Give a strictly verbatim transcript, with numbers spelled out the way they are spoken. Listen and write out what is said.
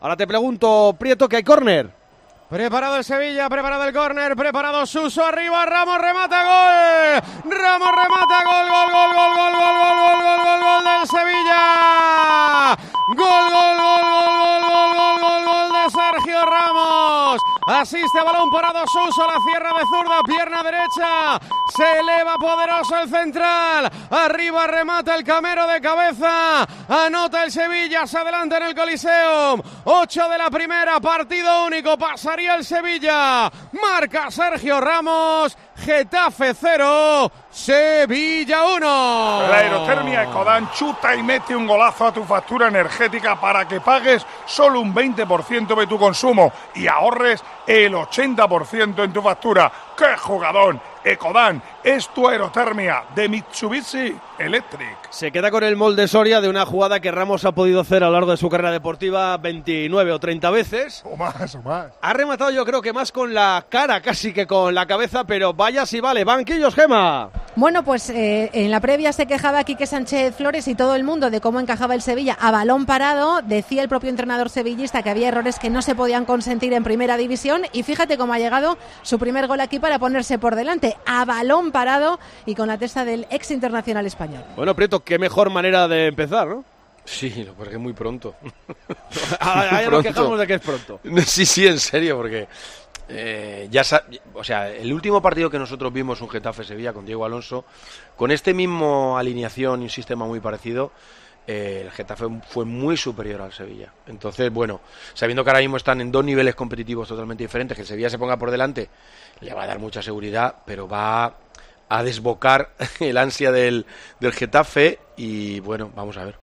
Ahora te pregunto, Prieto, que hay córner. Preparado el Sevilla, preparado el córner, preparado Suso, arriba, Ramos, remata, gol. Ramos remata, gol, gol, gol, gol, gol, gol, gol, gol, gol, gol, gol del Sevilla. Gol, gol, gol, gol, gol, gol, gol, gol de Sergio Ramos. Asiste a balón parado Suso, la cierra de zurda, pierna derecha. Se eleva poderoso el central. Arriba remata el Camero de cabeza. Anota el Sevilla, se adelanta en el Coliseum. ocho de la primera, partido único, pasaría el Sevilla. Marca Sergio Ramos. Getafe cero, Sevilla uno. La aerotermia Ecodan chuta y mete un golazo a tu factura energética para que pagues solo un veinte por ciento de tu consumo y ahorres el ochenta por ciento en tu factura. ¡Qué jugadón! Ecodan es tu aerotermia de Mitsubishi Electric. Se queda con el molde Soria de una jugada que Ramos ha podido hacer a lo largo de su carrera deportiva veintinueve o treinta veces. O más, o más. Ha rematado yo creo que más con la cara casi que con la cabeza, pero vaya si vale. Banquillos, Gema. Bueno, pues eh, en la previa se quejaba Quique Sánchez Flores y todo el mundo de cómo encajaba el Sevilla a balón parado. Decía el propio entrenador sevillista que había errores que no se podían consentir en primera división y fíjate cómo ha llegado su primer gol aquí para ponerse por delante, a balón parado y con la testa del ex internacional español. Bueno, Prieto, qué mejor manera de empezar, ¿no? Sí, porque es muy pronto. Ahora nos quejamos de que es pronto. Sí, sí, en serio, porque eh, ya sa- o sea, el último partido que nosotros vimos, un Getafe-Sevilla con Diego Alonso, con este mismo alineación y un sistema muy parecido, eh, el Getafe fue muy superior al Sevilla. Entonces, bueno, sabiendo que ahora mismo están en dos niveles competitivos totalmente diferentes, que el Sevilla se ponga por delante, le va a dar mucha seguridad, pero va a desbocar el ansia del, del Getafe y bueno, vamos a ver.